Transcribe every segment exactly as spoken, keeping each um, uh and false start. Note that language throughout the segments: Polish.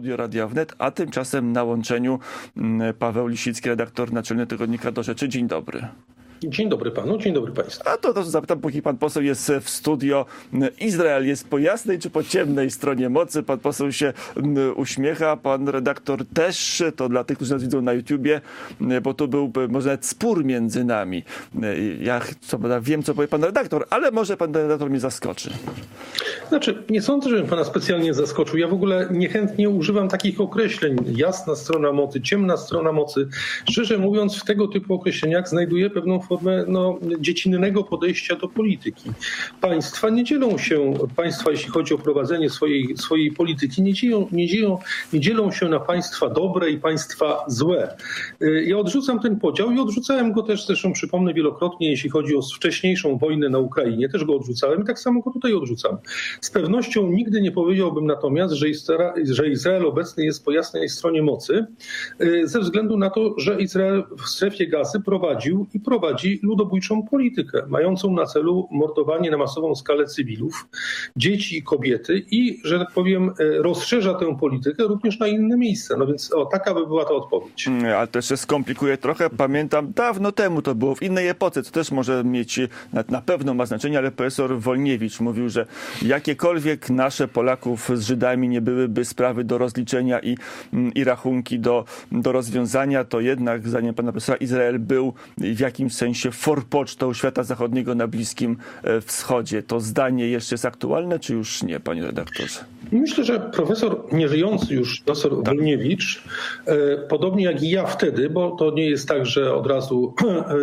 Studio Radia Wnet, a tymczasem na łączeniu Paweł Lisicki, redaktor naczelny tygodnika Do Rzeczy. Dzień dobry. Dzień dobry panu, dzień dobry państwu. A to, to zapytam, póki pan poseł jest w studio. Izrael jest po jasnej czy po ciemnej stronie mocy? Pan poseł się uśmiecha, pan redaktor też. To dla tych, którzy nas widzą na YouTubie, bo tu był może nawet spór między nami. Ja co, wiem, co powie pan redaktor, ale może pan redaktor mnie zaskoczy. Znaczy, nie sądzę, żebym pana specjalnie zaskoczył. Ja w ogóle niechętnie używam takich określeń. Jasna strona mocy, ciemna strona mocy. Szczerze mówiąc, w tego typu określeniach znajduję pewną formę no, dziecinnego podejścia do polityki. Państwa nie dzielą się, państwa jeśli chodzi o prowadzenie swojej, swojej polityki, nie dzielą, nie, dzielą, nie dzielą się na państwa dobre i państwa złe. Ja odrzucam ten podział i odrzucałem go też, zresztą przypomnę wielokrotnie, jeśli chodzi o wcześniejszą wojnę na Ukrainie. Też go odrzucałem i tak samo go tutaj odrzucam. Z pewnością nigdy nie powiedziałbym natomiast, że Izrael, że Izrael obecny jest po jasnej stronie mocy, ze względu na to, że Izrael w strefie Gazy prowadził i prowadzi ludobójczą politykę, mającą na celu mordowanie na masową skalę cywilów, dzieci i kobiety i, że tak powiem, rozszerza tę politykę również na inne miejsca. No więc o, taka by była ta odpowiedź. Ale to jeszcze skomplikuje trochę. Pamiętam, dawno temu to było, w innej epoce, co też może mieć, na, na pewno ma znaczenie, ale profesor Wolniewicz mówił, że jakiekolwiek nasze Polaków z Żydami nie byłyby sprawy do rozliczenia i, i rachunki do, do rozwiązania, to jednak, zdaniem pana profesora, Izrael był w jakimś sensie forpocztą świata zachodniego na Bliskim Wschodzie. To zdanie jeszcze jest aktualne, czy już nie, panie redaktorze? Myślę, że profesor, nieżyjący już profesor tak. Wolniewicz, e, podobnie jak i ja wtedy, bo to nie jest tak, że od razu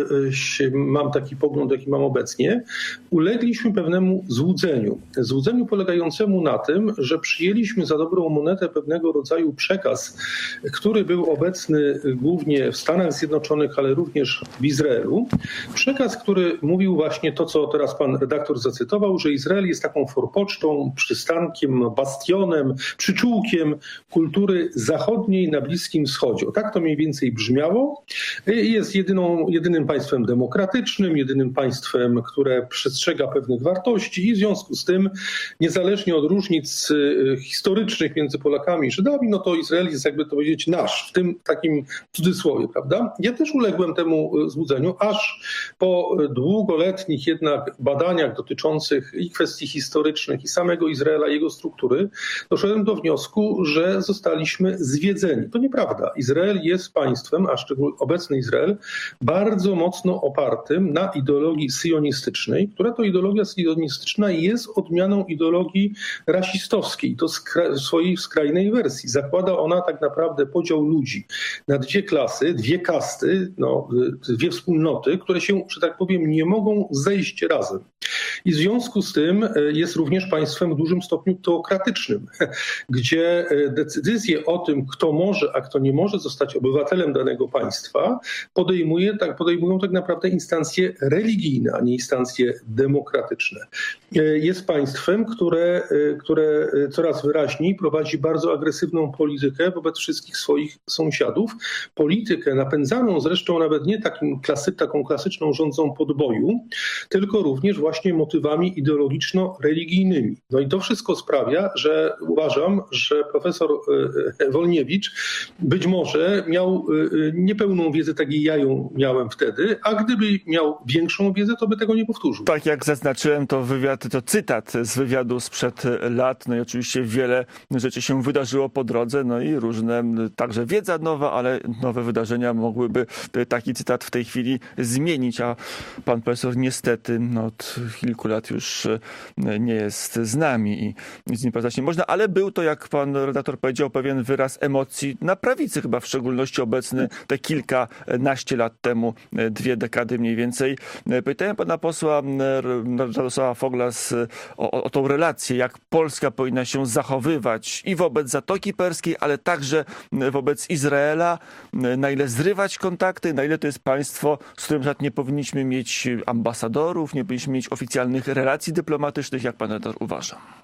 e, mam taki pogląd, jaki mam obecnie, ulegliśmy pewnemu złudzeniu. Złudzeniu polegającemu na tym, że przyjęliśmy za dobrą monetę pewnego rodzaju przekaz, który był obecny głównie w Stanach Zjednoczonych, ale również w Izraelu. Przekaz, który mówił właśnie to, co teraz pan redaktor zacytował, że Izrael jest taką forpocztą, przystankiem, bastionem, przyczółkiem kultury zachodniej na Bliskim Wschodzie. O, tak to mniej więcej brzmiało. Jest jedyną, jedynym państwem demokratycznym, jedynym państwem, które przestrzega pewnych wartości i w związku z tym, niezależnie od różnic historycznych między Polakami i Żydami, no to Izrael jest, jakby to powiedzieć, nasz, w tym takim cudzysłowie, prawda? Ja też uległem temu złudzeniu, aż po długoletnich jednak badaniach dotyczących i kwestii historycznych, i samego Izraela, i jego struktury, doszedłem do wniosku, że zostaliśmy zwiedzeni. To nieprawda. Izrael jest państwem, a szczególnie obecny Izrael, bardzo mocno opartym na ideologii syjonistycznej, która to ideologia syjonistyczna jest odmianą ideologii rasistowskiej. To skra- w swojej skrajnej wersji. Zakłada ona tak naprawdę podział ludzi na dwie klasy, dwie kasty, no, dwie wspólnoty, które się, że tak powiem, nie mogą zejść razem. I w związku z tym jest również państwem w dużym stopniu teokratycznym, gdzie decyzje o tym, kto może, a kto nie może zostać obywatelem danego państwa, podejmuje, tak, podejmują tak naprawdę instancje religijne, a nie instancje demokratyczne. Jest państwem, które, które coraz wyraźniej prowadzi bardzo agresywną politykę wobec wszystkich swoich sąsiadów. Politykę napędzaną zresztą nawet nie takim klasy, taką klasyczną rządzą podboju, tylko również właśnie motywami ideologiczno-religijnymi. No i to wszystko sprawia, że uważam, że profesor Wolniewicz być może miał niepełną wiedzę, tak jak ja ją miałem wtedy, a gdyby miał większą wiedzę, to by tego nie powtórzył. Tak jak zaznaczyłem, to wywiad, to cytat z wywiadu sprzed lat, no i oczywiście wiele rzeczy się wydarzyło po drodze, no i różne, także wiedza nowa, ale nowe wydarzenia mogłyby taki cytat w tej chwili zmienić, a pan profesor niestety no, od kilku lat już nie jest z nami i z nim poznać nie można, ale był to, jak pan redaktor powiedział, pewien wyraz emocji na prawicy chyba w szczególności obecny te kilkanaście lat temu, dwie dekady mniej więcej. Pytałem pana posła Radosława Fogla o, o tą relację, jak Polska powinna się zachowywać i wobec Zatoki Perskiej, ale także wobec Izraela, na ile zrywać kontakty, na ile to jest państwo, z którym nie powinniśmy mieć ambasadorów, nie powinniśmy mieć oficjalnych relacji dyplomatycznych, jak pan redaktor uważa?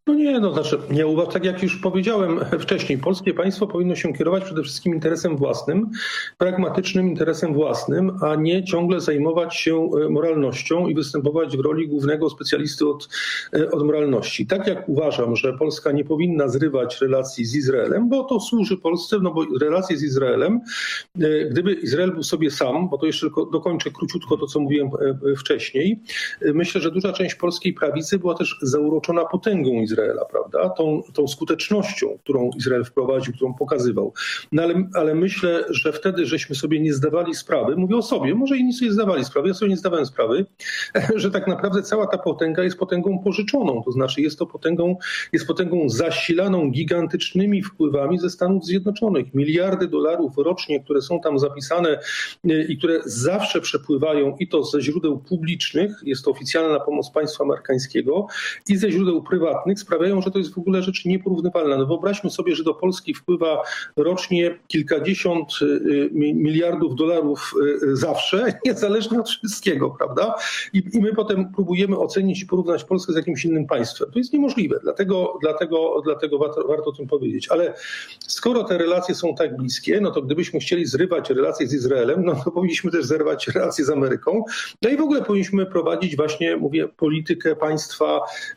No nie, no znaczy, ja uważam, tak jak już powiedziałem wcześniej, polskie państwo powinno się kierować przede wszystkim interesem własnym, pragmatycznym interesem własnym, a nie ciągle zajmować się moralnością i występować w roli głównego specjalisty od, od moralności. Tak jak uważam, że Polska nie powinna zrywać relacji z Izraelem, bo to służy Polsce, no bo relacje z Izraelem, gdyby Izrael był sobie sam, bo to jeszcze tylko dokończę króciutko to, co mówiłem wcześniej, myślę, że duża część polskiej prawicy była też zauroczona potęgą Izraela. Izraela, prawda? Tą, tą skutecznością, którą Izrael wprowadził, którą pokazywał. No ale, ale myślę, że wtedy żeśmy sobie nie zdawali sprawy, mówię o sobie, może inni sobie zdawali sprawy, ja sobie nie zdawałem sprawy, że tak naprawdę cała ta potęga jest potęgą pożyczoną, to znaczy jest to potęgą, jest potęgą zasilaną gigantycznymi wpływami ze Stanów Zjednoczonych. Miliardy dolarów rocznie, które są tam zapisane i które zawsze przepływają i to ze źródeł publicznych, jest to oficjalna pomoc państwa amerykańskiego, i ze źródeł prywatnych, sprawiają, że to jest w ogóle rzecz nieporównywalna. No wyobraźmy sobie, że do Polski wpływa rocznie kilkadziesiąt miliardów dolarów zawsze, niezależnie od wszystkiego, prawda? I, i my potem próbujemy ocenić i porównać Polskę z jakimś innym państwem. To jest niemożliwe, dlatego, dlatego, dlatego warto, warto o tym powiedzieć. Ale skoro te relacje są tak bliskie, no to gdybyśmy chcieli zrywać relacje z Izraelem, no to powinniśmy też zerwać relacje z Ameryką. No i w ogóle powinniśmy prowadzić właśnie, mówię, politykę państwa,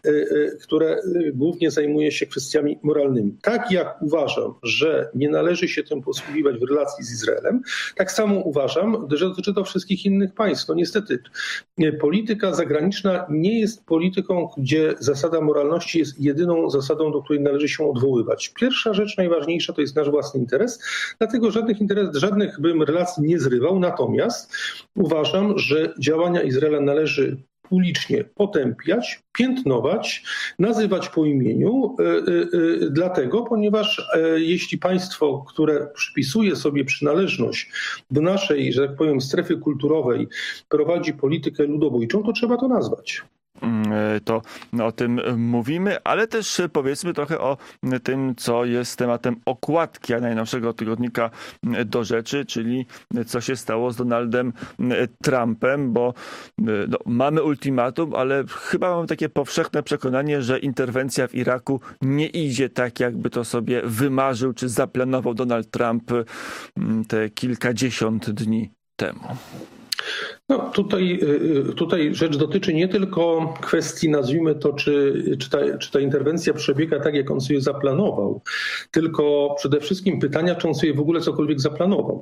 które głównie zajmuje się kwestiami moralnymi. Tak jak uważam, że nie należy się tym posługiwać w relacji z Izraelem, tak samo uważam, że dotyczy to wszystkich innych państw. No niestety polityka zagraniczna nie jest polityką, gdzie zasada moralności jest jedyną zasadą, do której należy się odwoływać. Pierwsza rzecz, najważniejsza, to jest nasz własny interes, dlatego żadnych interes, żadnych bym relacji nie zrywał, natomiast uważam, że działania Izraela należy publicznie potępiać, piętnować, nazywać po imieniu, yy, yy, dlatego, ponieważ yy, jeśli państwo, które przypisuje sobie przynależność do naszej, że tak powiem, strefy kulturowej, prowadzi politykę ludobójczą, to trzeba to nazwać. To o tym mówimy, ale też powiedzmy trochę o tym, co jest tematem okładki najnowszego tygodnika Do Rzeczy, czyli co się stało z Donaldem Trumpem, bo no, mamy ultimatum, ale chyba mamy takie powszechne przekonanie, że interwencja w Iraku nie idzie tak, jakby to sobie wymarzył czy zaplanował Donald Trump te kilkadziesiąt dni temu. No tutaj, tutaj rzecz dotyczy nie tylko kwestii, nazwijmy to, czy, czy, ta, czy ta interwencja przebiega tak, jak on sobie zaplanował, tylko przede wszystkim pytania, czy on sobie w ogóle cokolwiek zaplanował.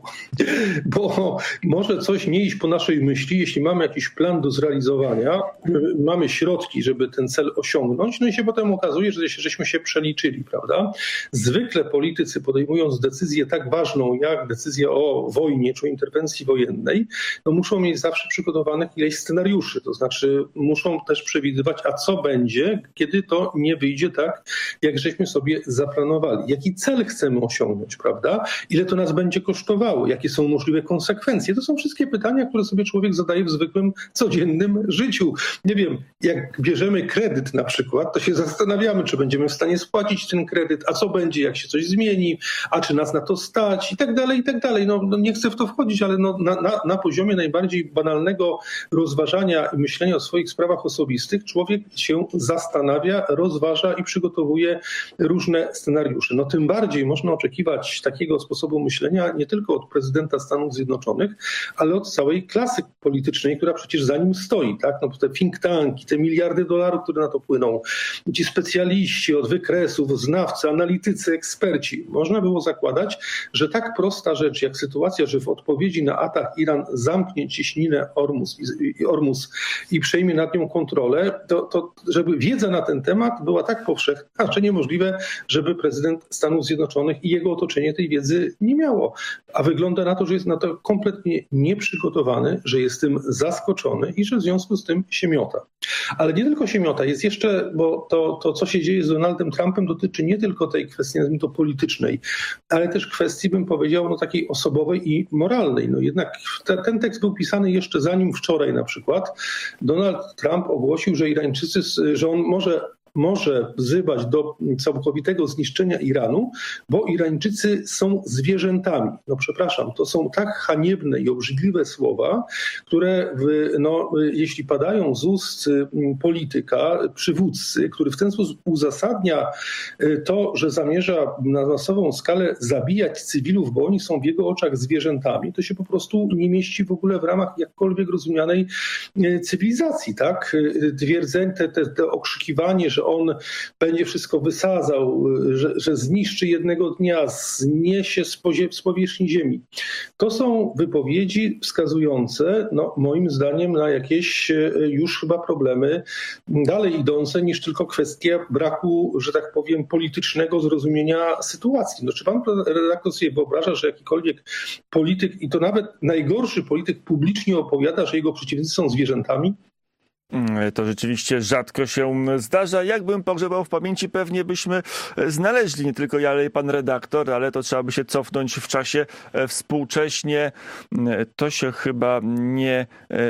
Bo może coś nie iść po naszej myśli, jeśli mamy jakiś plan do zrealizowania, mamy środki, żeby ten cel osiągnąć, no i się potem okazuje, że żeśmy się przeliczyli, prawda? Zwykle politycy, podejmując decyzję tak ważną, jak decyzja o wojnie czy o interwencji wojennej, no muszą mieć zawsze przygotowanych ileś scenariuszy, to znaczy muszą też przewidywać, a co będzie, kiedy to nie wyjdzie tak, jak żeśmy sobie zaplanowali. Jaki cel chcemy osiągnąć, prawda? Ile to nas będzie kosztowało? Jakie są możliwe konsekwencje? To są wszystkie pytania, które sobie człowiek zadaje w zwykłym, codziennym życiu. Nie wiem, jak bierzemy kredyt na przykład, to się zastanawiamy, czy będziemy w stanie spłacić ten kredyt, a co będzie, jak się coś zmieni, a czy nas na to stać i tak dalej, i tak dalej. No, no nie chcę w to wchodzić, ale no, na, na, na poziomie najbardziej banalnego rozważania i myślenia o swoich sprawach osobistych człowiek się zastanawia, rozważa i przygotowuje różne scenariusze. No tym bardziej można oczekiwać takiego sposobu myślenia nie tylko od prezydenta Stanów Zjednoczonych, ale od całej klasy politycznej, która przecież za nim stoi. Tak? No te think tanki, te miliardy dolarów, które na to płyną, ci specjaliści od wykresów, znawcy, analitycy, eksperci. Można było zakładać, że tak prosta rzecz jak sytuacja, że w odpowiedzi na atak Iran zamknie cieśninę Ormus i, Ormus i przejmie nad nią kontrolę, to, to żeby wiedza na ten temat była tak powszechna, że niemożliwe, żeby prezydent Stanów Zjednoczonych i jego otoczenie tej wiedzy nie miało. A wygląda na to, że jest na to kompletnie nieprzygotowany, że jest tym zaskoczony i że w związku z tym się miota. Ale nie tylko się miota, jest jeszcze, bo to, to co się dzieje z Donaldem Trumpem dotyczy nie tylko tej kwestii, nazwijmy to politycznej, ale też kwestii, bym powiedział, no takiej osobowej i moralnej. No jednak te, ten tekst był pisany jeszcze zanim wczoraj na przykład Donald Trump ogłosił, że Irańczycy, że on może może wzywać do całkowitego zniszczenia Iranu, bo Irańczycy są zwierzętami. No przepraszam, to są tak haniebne i obrzydliwe słowa, które w, no, jeśli padają z ust polityka, przywódcy, który w ten sposób uzasadnia to, że zamierza na masową skalę zabijać cywilów, bo oni są w jego oczach zwierzętami, to się po prostu nie mieści w ogóle w ramach jakkolwiek rozumianej cywilizacji, tak? Twierdzenie, te, te, te okrzykiwanie, że on będzie wszystko wysadzał, że, że zniszczy jednego dnia, zniesie z, pozie, z powierzchni ziemi. To są wypowiedzi wskazujące, no, moim zdaniem, na jakieś już chyba problemy dalej idące niż tylko kwestia braku, że tak powiem, politycznego zrozumienia sytuacji. No, czy pan redaktor sobie wyobraża, że jakikolwiek polityk, i to nawet najgorszy polityk, publicznie opowiada, że jego przeciwnicy są zwierzętami? To rzeczywiście rzadko się zdarza. Jakbym pogrzebał w pamięci, pewnie byśmy znaleźli, nie tylko ja, ale i pan redaktor, ale to trzeba by się cofnąć w czasie współcześnie. To się chyba nie,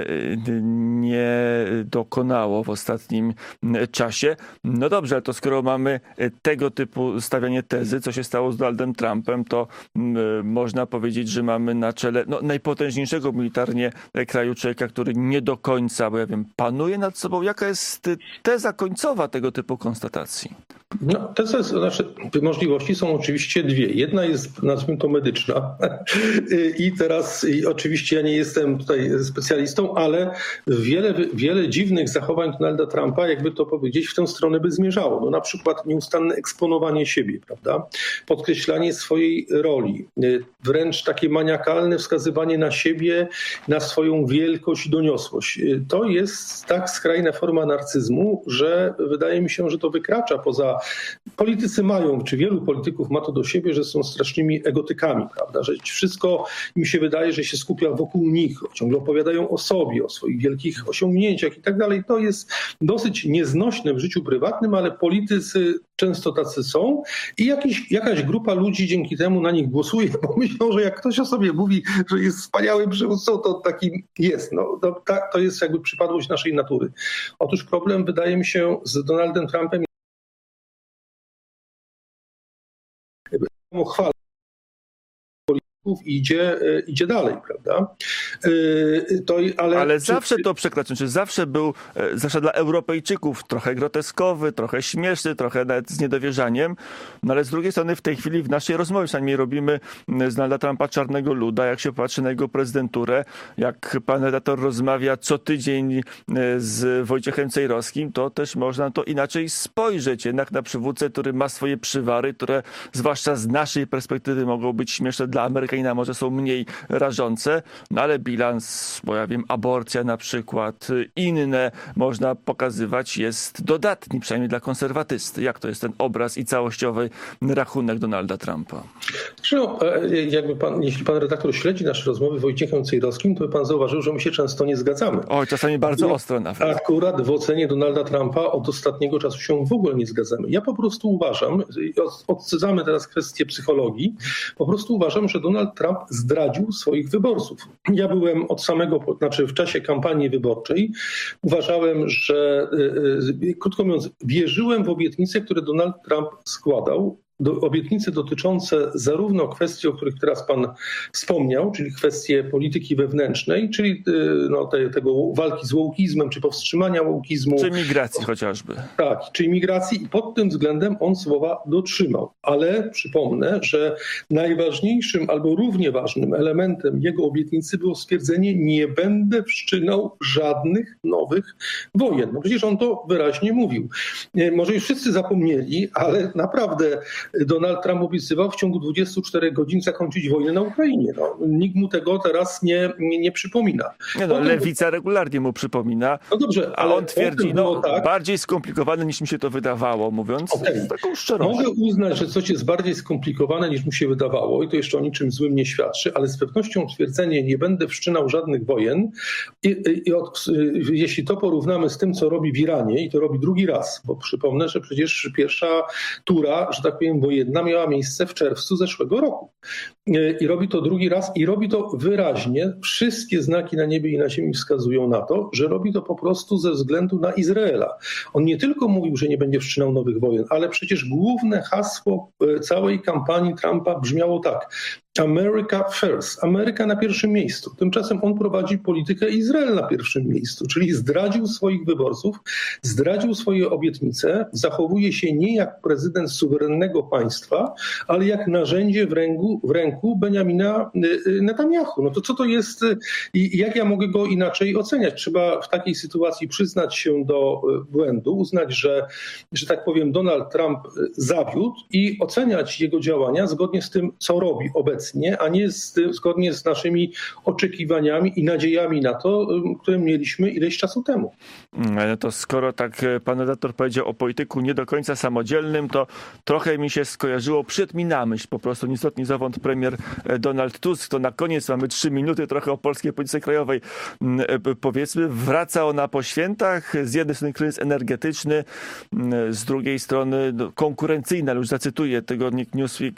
nie dokonało w ostatnim czasie. No dobrze, to skoro mamy tego typu stawianie tezy, co się stało z Donaldem Trumpem, to można powiedzieć, że mamy na czele no, najpotężniejszego militarnie kraju człowieka, który nie do końca, bo ja wiem, panuje nad sobą. Jaka jest teza końcowa tego typu konstatacji? No, teza, znaczy, możliwości są oczywiście dwie. Jedna jest, nazwijmy to, medyczna. I teraz i oczywiście ja nie jestem tutaj specjalistą, ale wiele, wiele dziwnych zachowań Donalda Trumpa, jakby to powiedzieć, w tę stronę by zmierzało. No, na przykład nieustanne eksponowanie siebie, prawda? Podkreślanie swojej roli. Wręcz takie maniakalne wskazywanie na siebie, na swoją wielkość i doniosłość. To jest tak skrajna forma narcyzmu, że wydaje mi się, że to wykracza poza... Politycy mają, czy wielu polityków ma to do siebie, że są strasznymi egotykami, prawda? Że wszystko mi się wydaje, że się skupia wokół nich, ciągle opowiadają o sobie, o swoich wielkich osiągnięciach i tak dalej. To jest dosyć nieznośne w życiu prywatnym, ale politycy często tacy są i jakiś, jakaś grupa ludzi dzięki temu na nich głosuje, bo myślą, że jak ktoś o sobie mówi, że jest wspaniałym przywódcą, to taki jest. No, to, to jest jakby przypadłość naszej natury. Otóż problem, wydaje mi się, z Donaldem Trumpem chwala polityków i idzie, idzie dalej, prawda? To, ale ale czy, zawsze to przekraczał, czy zawsze był, zawsze dla Europejczyków trochę groteskowy, trochę śmieszny, trochę nawet z niedowierzaniem, no ale z drugiej strony w tej chwili w naszej rozmowie przynajmniej robimy z Donalda Trumpa czarnego luda, jak się patrzy na jego prezydenturę, jak pan redaktor rozmawia co tydzień z Wojciechem Cejrowskim, to też można to inaczej spojrzeć, jednak na przywódcę, który ma swoje przywary, które zwłaszcza z naszej perspektywy mogą być śmieszne, dla Amerykanina może są mniej rażące, no ale bilans, bo ja wiem, aborcja na przykład, inne można pokazywać, jest dodatni, przynajmniej dla konserwatysty. Jak to jest ten obraz i całościowy rachunek Donalda Trumpa? No, jakby pan, jeśli pan redaktor śledzi nasze rozmowy z Wojciechem Cejrowskim, to by pan zauważył, że my się często nie zgadzamy. Oj, czasami bardzo ostro nawet. Akurat w ocenie Donalda Trumpa od ostatniego czasu się w ogóle nie zgadzamy. Ja po prostu uważam, odsyłamy teraz kwestię psychologii, po prostu uważam, że Donald Trump zdradził swoich wyborców. Ja byłem od samego, znaczy w czasie kampanii wyborczej, uważałem, że, krótko mówiąc, wierzyłem w obietnice, które Donald Trump składał. Do, obietnice dotyczące zarówno kwestii, o których teraz pan wspomniał, czyli kwestie polityki wewnętrznej, czyli no, te, tego walki z wołkizmem, czy powstrzymania wołkizmu. Czy migracji chociażby. Tak, czy migracji i pod tym względem on słowa dotrzymał. Ale przypomnę, że najważniejszym albo równie ważnym elementem jego obietnicy było stwierdzenie: nie będę wszczynał żadnych nowych wojen. No przecież on to wyraźnie mówił. Może już wszyscy zapomnieli, ale naprawdę Donald Trump obiecywał w ciągu dwudziestu czterech godzin zakończyć wojnę na Ukrainie. No, nikt mu tego teraz nie, nie, nie przypomina. Nie no, Lewica regularnie mu przypomina, no dobrze, a on twierdzi, no tak, bardziej skomplikowane niż mi się to wydawało, mówiąc okay. z taką szczerością. Mogę uznać, że coś jest bardziej skomplikowane niż mu się wydawało i to jeszcze o niczym złym nie świadczy, ale z pewnością twierdzenie: nie będę wszczynał żadnych wojen i, i, i od, jeśli to porównamy z tym, co robi w Iranie, i to robi drugi raz, bo przypomnę, że przecież pierwsza tura, że tak powiem, powiem, wojenna miała miejsce w czerwcu zeszłego roku. I robi to drugi raz i robi to wyraźnie. Wszystkie znaki na niebie i na ziemi wskazują na to, że robi to po prostu ze względu na Izraela. On nie tylko mówił, że nie będzie wszczynał nowych wojen, ale przecież główne hasło całej kampanii Trumpa brzmiało tak: America first. Ameryka na pierwszym miejscu. Tymczasem on prowadzi politykę Izrael na pierwszym miejscu, czyli zdradził swoich wyborców, zdradził swoje obietnice, zachowuje się nie jak prezydent suwerennego państwa, ale jak narzędzie w ręku, w ręku Benjamina Netanyahu. No to co to jest i jak ja mogę go inaczej oceniać? Trzeba w takiej sytuacji przyznać się do błędu, uznać, że, że tak powiem, Donald Trump zawiódł i oceniać jego działania zgodnie z tym, co robi obecnie, a nie z tym, zgodnie z naszymi oczekiwaniami i nadziejami na to, które mieliśmy ileś czasu temu. To skoro tak pan redaktor powiedział o polityku nie do końca samodzielnym, to trochę mi się skojarzyło, przyszedł mi na myśl po prostu ni stąd, ni zowąd premier Donald Tusk. To na koniec mamy trzy minuty, trochę o polskiej polityce krajowej. Powiedzmy, wraca ona po świętach. Z jednej strony kryzys energetyczny, z drugiej strony no, konkurencyjna, już zacytuję tygodnik Newsweek,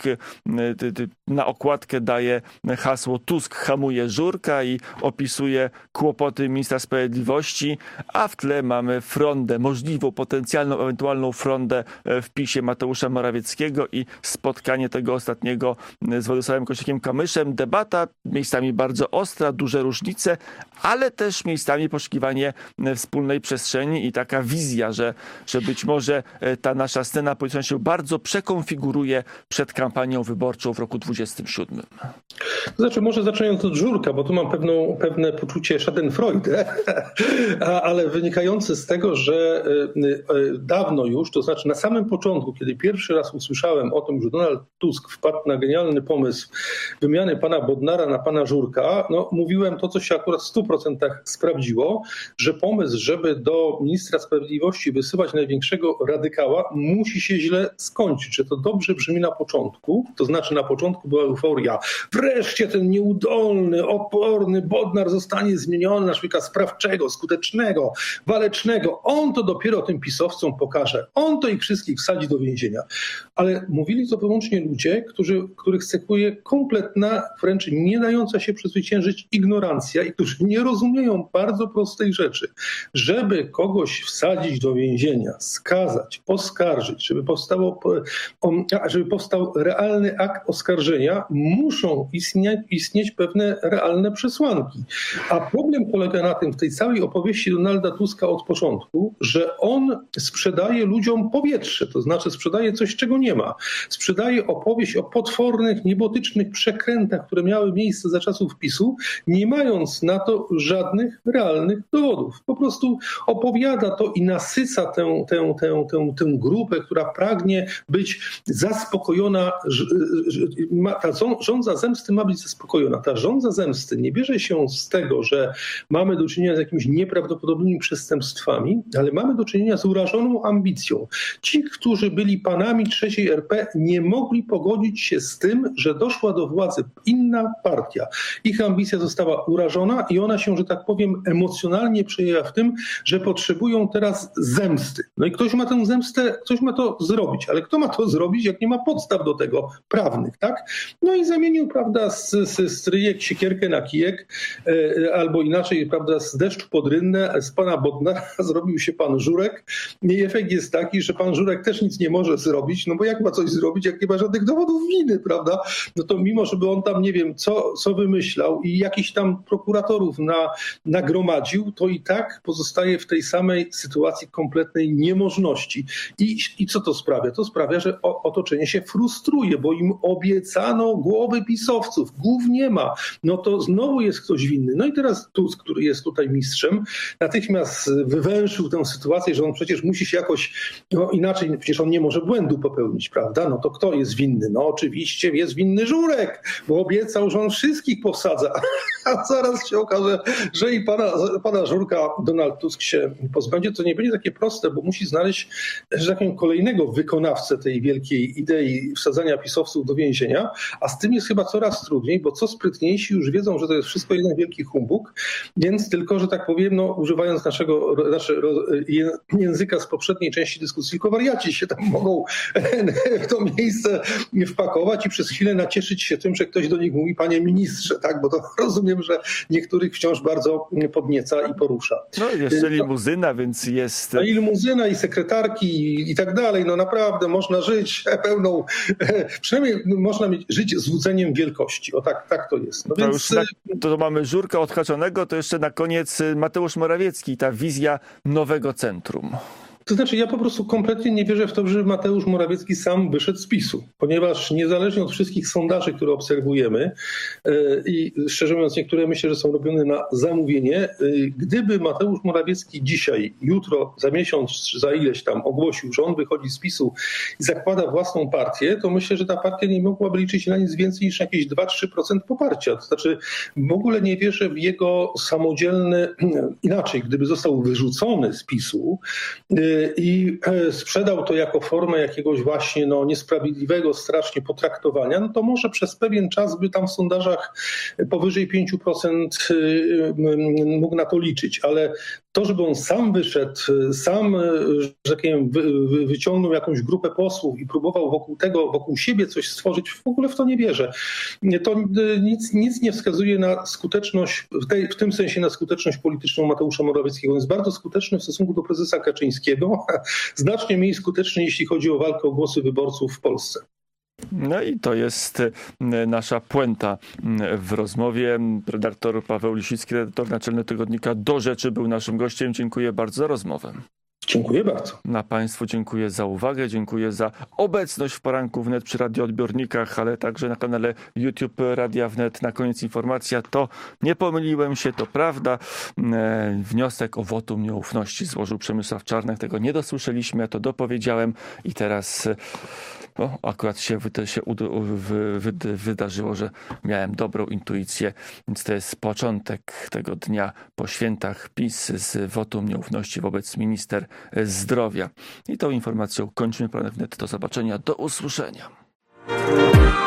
na okładce daje hasło Tusk hamuje Żurka i opisuje kłopoty ministra sprawiedliwości, a w tle mamy frondę, możliwą, potencjalną, ewentualną frondę w PiSie Mateusza Morawieckiego i spotkanie tego ostatniego z Władysławem Kosiniakiem-Kamyszem. Debata miejscami bardzo ostra, duże różnice, ale też miejscami poszukiwanie wspólnej przestrzeni i taka wizja, że, że być może ta nasza scena polityczna się bardzo przekonfiguruje przed kampanią wyborczą w roku dwudziestym siódmym. To znaczy, może zaczynając od Żurka, bo tu mam pewną, pewne poczucie schadenfreude, ale wynikające z tego, że dawno już, to znaczy na samym początku, kiedy pierwszy raz usłyszałem o tym, że Donald Tusk wpadł na genialny pomysł wymiany pana Bodnara na pana Żurka, no mówiłem to, co się akurat w stu procentach sprawdziło, że pomysł, żeby do ministra sprawiedliwości wysyłać największego radykała, musi się źle skończyć. Że to dobrze brzmi na początku, to znaczy na początku była euforia. Wreszcie ten nieudolny, oporny Bodnar zostanie zmieniony na człowieka sprawczego, skutecznego, walecznego. On to dopiero tym pisowcom pokaże. On to ich wszystkich wsadzi do więzienia. Ale mówili to wyłącznie ludzie, którzy, których cechuje kompletna, wręcz nie dająca się przezwyciężyć ignorancja i którzy nie rozumieją bardzo prostej rzeczy. Żeby kogoś wsadzić do więzienia, skazać, oskarżyć, żeby, powstało, żeby powstał realny akt oskarżenia, muszą istnieć, istnieć pewne realne przesłanki. A problem polega na tym w tej całej opowieści Donalda Tuska od początku, że on sprzedaje ludziom powietrze, to znaczy sprzedaje coś, czego nie ma. Sprzedaje opowieść o potwornych, niebotycznych przekrętach, które miały miejsce za czasów PiSu, nie mając na to żadnych realnych dowodów. Po prostu opowiada to i nasyca tę, tę, tę, tę, tę grupę, która pragnie być zaspokojona. Ta żądza zemsty ma być zaspokojona. Ta żądza zemsty nie bierze się z tego, że mamy do czynienia z jakimiś nieprawdopodobnymi przestępstwami, ale mamy do czynienia z urażoną ambicją. Ci, którzy byli panami trzeciej R P, nie mogli pogodzić się z tym, że doszła do władzy inna partia. Ich ambicja została urażona i ona się, że tak powiem, emocjonalnie przejawia w tym, że potrzebują teraz zemsty. No i ktoś ma tę zemstę, ktoś ma to zrobić, ale kto ma to zrobić, jak nie ma podstaw do tego prawnych, tak? No i zamienił, prawda, z, z stryjek siekierkę na kijek, e, albo inaczej, prawda, z deszczu pod rynnę, z pana Bodnara zrobił się pan Żurek. I efekt jest taki, że pan Żurek też nic nie może zrobić, no bo jak ma coś zrobić, jak nie ma żadnych dowodów winy, prawda? No to mimo, żeby on tam, nie wiem, co, co wymyślał i jakichś tam prokuratorów na, nagromadził, to i tak pozostaje w tej samej sytuacji kompletnej niemożności. I, i co to sprawia? To sprawia, że o, otoczenie się frustruje, bo im obiecano głowy pisowców, głów nie ma. No to znowu jest ktoś winny. No i teraz Tusk, który jest tutaj mistrzem, natychmiast wywęszył tę sytuację, że on przecież musi się jakoś, no inaczej, przecież on nie może błędu popełnić, prawda? No to kto jest winny? No oczywiście jest winny Żurek, bo obiecał, że on wszystkich powsadza. a zaraz się okaże, że i pana, pana Żurka Donald Tusk się pozbędzie. To nie będzie takie proste, bo musi znaleźć, że tak powiem, kolejnego wykonawcę tej wielkiej idei wsadzania pisowców do więzienia, a z tym jest chyba coraz trudniej, bo co sprytniejsi już wiedzą, że to jest wszystko jeden wielki humbug, więc tylko, że tak powiem, no, używając naszego, naszego języka z poprzedniej części dyskusji, tylko wariaci się tam mogą w to miejsce wpakować i przez chwilę nacieszyć się tym, że ktoś do nich mówi panie ministrze, tak, bo to rozumiem, że niektórych wciąż bardzo podnieca i porusza. No jeszcze limuzyna, więc jest... No i limuzyna, i sekretarki, i, i tak dalej. No naprawdę można żyć pełną, przynajmniej można mieć, żyć złudzeniem wielkości. O tak, tak to jest. No to więc... już na, to mamy Żurka odhaczonego, to jeszcze na koniec Mateusz Morawiecki, ta wizja nowego centrum. To znaczy, ja po prostu kompletnie nie wierzę w to, że Mateusz Morawiecki sam wyszedł z PiSu, ponieważ niezależnie od wszystkich sondaży, które obserwujemy i szczerze mówiąc niektóre myślę, że są robione na zamówienie, gdyby Mateusz Morawiecki dzisiaj, jutro, za miesiąc czy za ileś tam ogłosił, że on wychodzi z PiSu i zakłada własną partię, to myślę, że ta partia nie mogłaby liczyć na nic więcej niż jakieś dwa do trzech procent poparcia. To znaczy, w ogóle nie wierzę w jego samodzielny, inaczej, gdyby został wyrzucony z PiSu, i sprzedał to jako formę jakiegoś właśnie no, niesprawiedliwego strasznie potraktowania, no to może przez pewien czas by tam w sondażach powyżej pięć procent mógł na to liczyć, ale to, żeby on sam wyszedł, sam, że tak powiem, wyciągnął jakąś grupę posłów i próbował wokół tego, wokół siebie coś stworzyć, w ogóle w to nie wierzę. To nic, nic nie wskazuje na skuteczność, w, tej, w tym sensie na skuteczność polityczną Mateusza Morawieckiego. On jest bardzo skuteczny w stosunku do prezesa Kaczyńskiego, znacznie mniej skuteczny, jeśli chodzi o walkę o głosy wyborców w Polsce. No i to jest nasza puenta w rozmowie. Redaktor Paweł Lisicki, redaktor naczelny tygodnika Do Rzeczy, był naszym gościem. Dziękuję bardzo za rozmowę. Dziękuję bardzo. Na Państwu dziękuję za uwagę, dziękuję za obecność w poranku wnet przy radioodbiornikach, ale także na kanale YouTube Radia Wnet. Na koniec informacja, to nie pomyliłem się, to prawda. E, wniosek o wotum nieufności złożył Przemysław Czarnek, tego nie dosłyszeliśmy, ja to dopowiedziałem i teraz no, akurat się, się wy, wy, wydarzyło, że miałem dobrą intuicję, więc to jest początek tego dnia po świętach PiS z wotum nieufności wobec minister zdrowia. I tą informacją kończymy poranek wnet. Do zobaczenia, do usłyszenia.